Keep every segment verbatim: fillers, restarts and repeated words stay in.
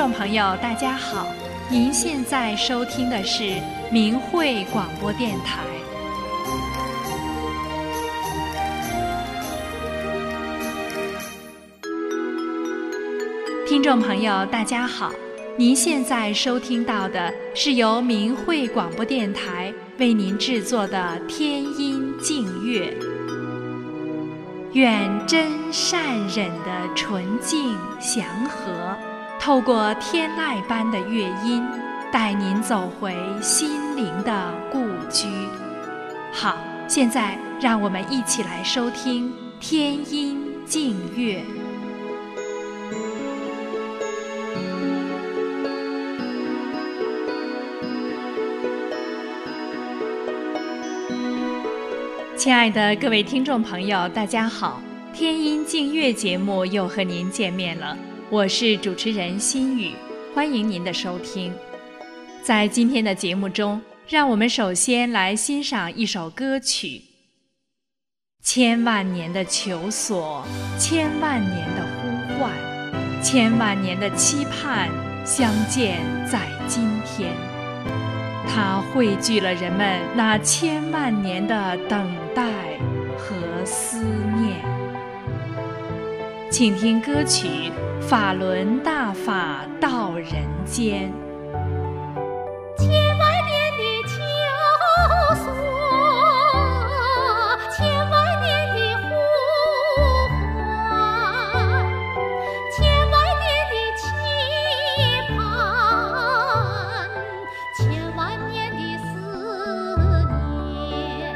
众朋友大家好，您现在收听的是明慧广播电台。听众朋友大家好，您现在收听到的是由明慧广播电台为您制作的天音净乐。愿真善忍的纯净祥和，透过天籁般的乐音，带您走回心灵的故居。好，现在让我们一起来收听天音净乐。亲爱的各位听众朋友大家好，天音净乐节目又和您见面了，我是主持人心雨，欢迎您的收听。在今天的节目中，让我们首先来欣赏一首歌曲。千万年的求索，千万年的呼唤，千万年的期盼，相见在今天。它汇聚了人们那千万年的等待和思念。请听歌曲《法轮大法到人间》。 千万年的求索，千万年的呼唤，千万年的期盼，千万年的思念，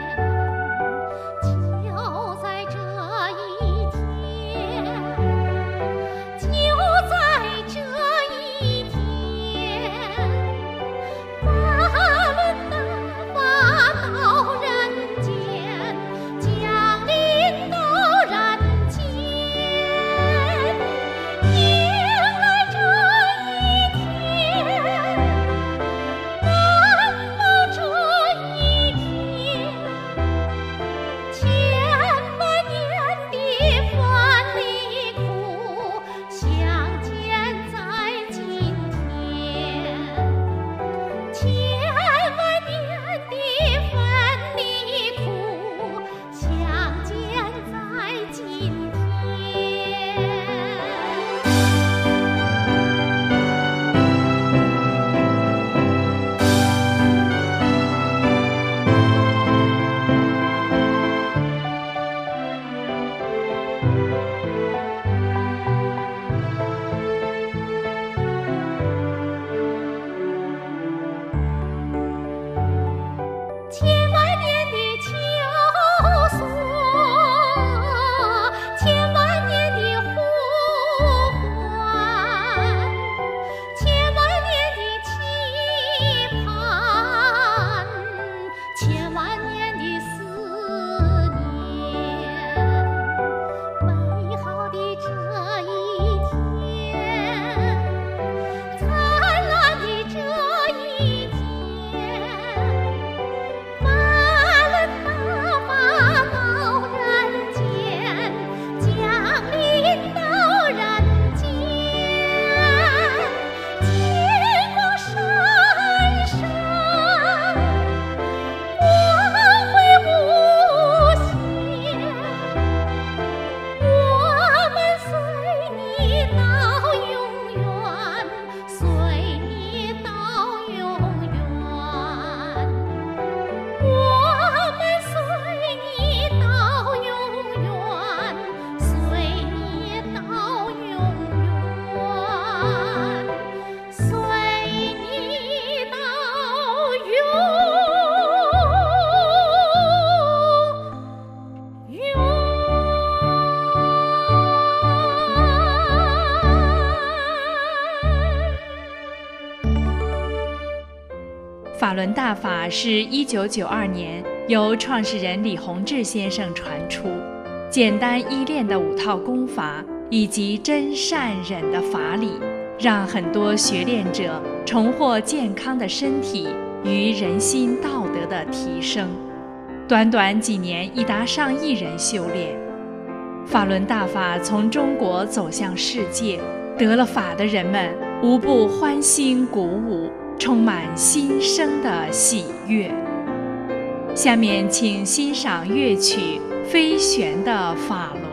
就在这一天，就在这一天，法轮大法到人间，降临到人间，迎来这一天，难保这一天，千万年的烦离苦，相见在今天，千万年的烦离苦，相见在今天。千万年的求索，千万年的呼唤，千万年的期盼，千万年的思念，美好的这一天，灿烂的这一天，法轮大法到人间，降临到人间，金光闪闪，光辉无限，我们随你到永远，随你到永远，我们随你到永远，随你到永远，随你到永法轮大法是一九九二年由创始人李洪志先生传出，简单依练的五套功法以及真善忍的法理，让很多学练者重获健康的身体与人心道德的提升。短短几年已达上亿人修炼。法轮大法从中国走向世界，得了法的人们无不欢欣鼓舞，充满新生的喜悦。下面请欣赏乐曲《飞旋的法轮》。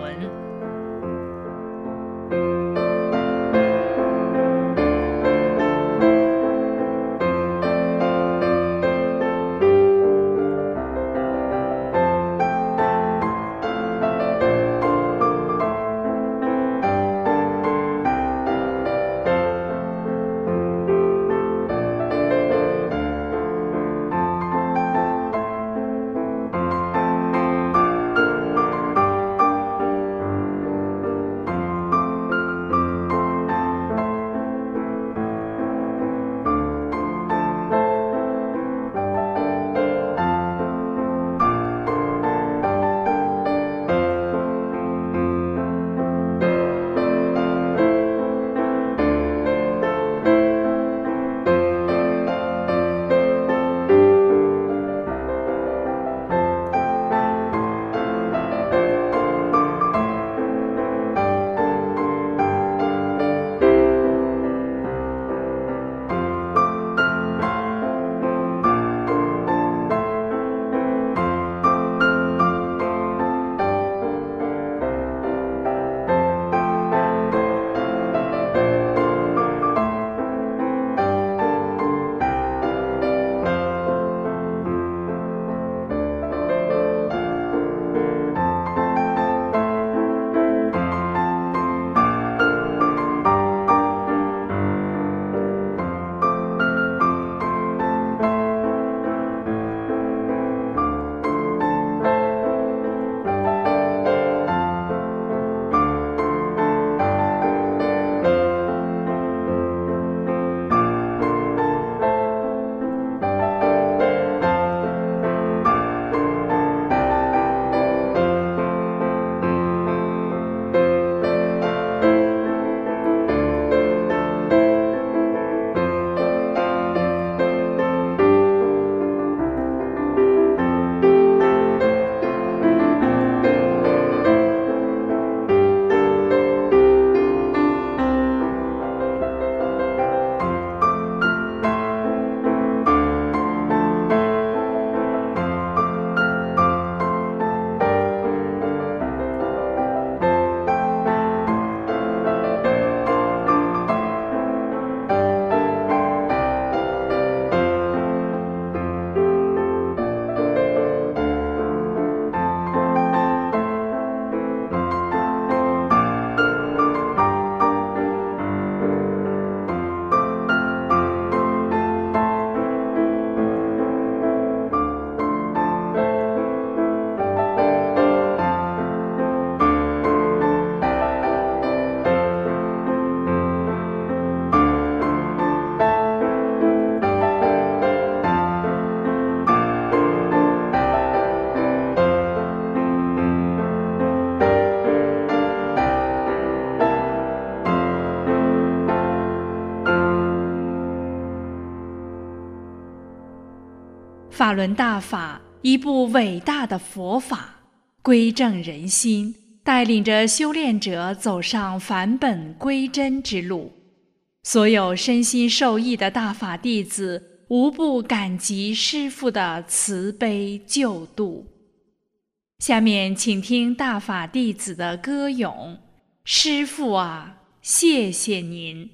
法轮大法，一部伟大的佛法，归正人心，带领着修炼者走上返本归真之路。所有身心受益的大法弟子，无不感激师父的慈悲救度。下面请听大法弟子的歌咏：师父啊，谢谢您。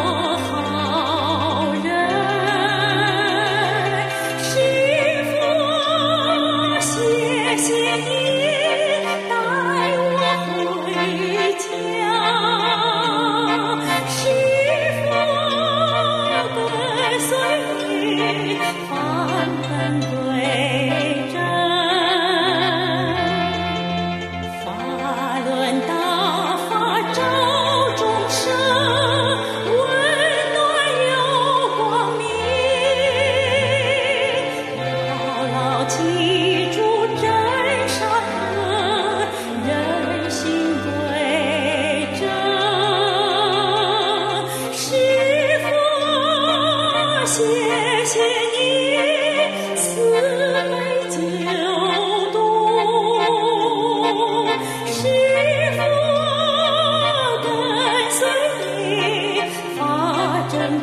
幸福。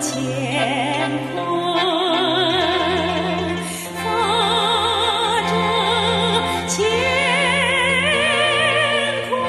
乾坤，发着乾坤。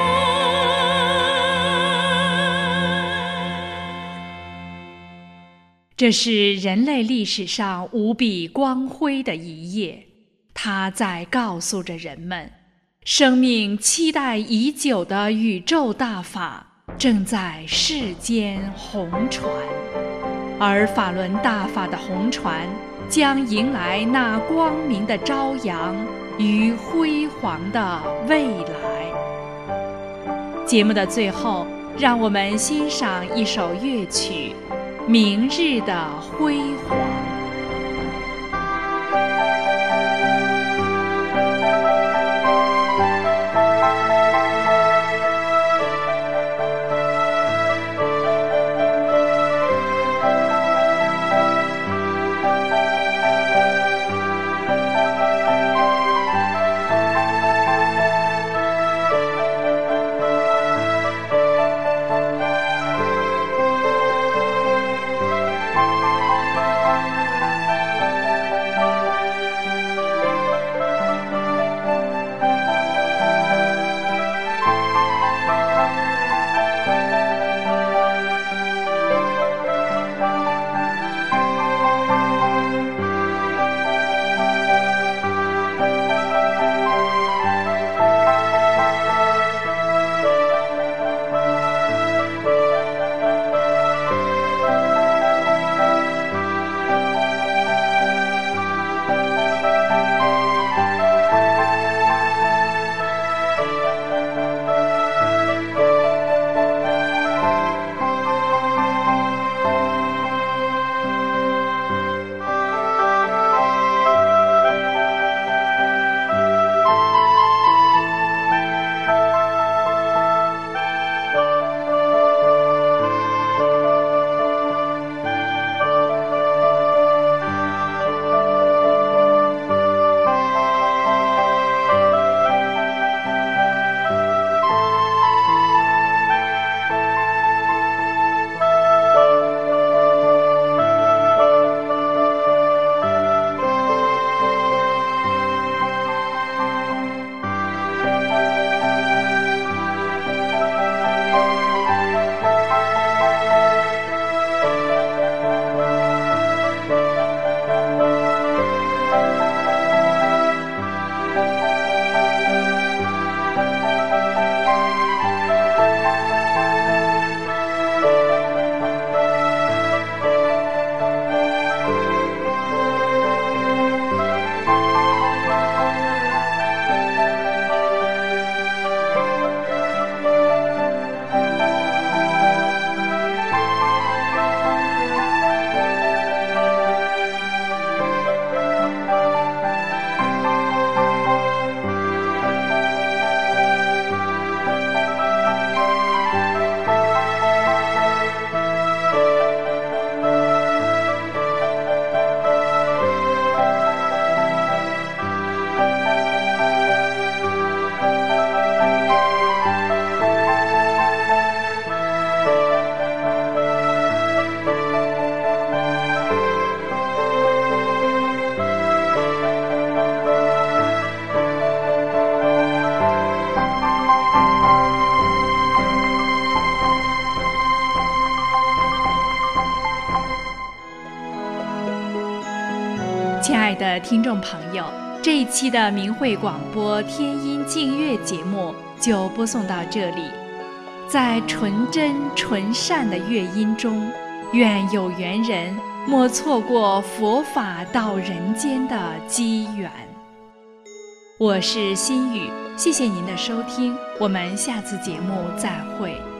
这是人类历史上无比光辉的一页，它在告诉着人们，生命期待已久的宇宙大法正在世间红传，而法轮大法的红传将迎来那光明的朝阳与辉煌的未来。节目的最后，让我们欣赏一首乐曲《明日的辉煌》。亲爱的听众朋友，这一期的明慧广播天音净乐节目就播送到这里。在纯真纯善的乐音中，愿有缘人莫错过佛法到人间的机缘。我是心雨，谢谢您的收听，我们下次节目再会。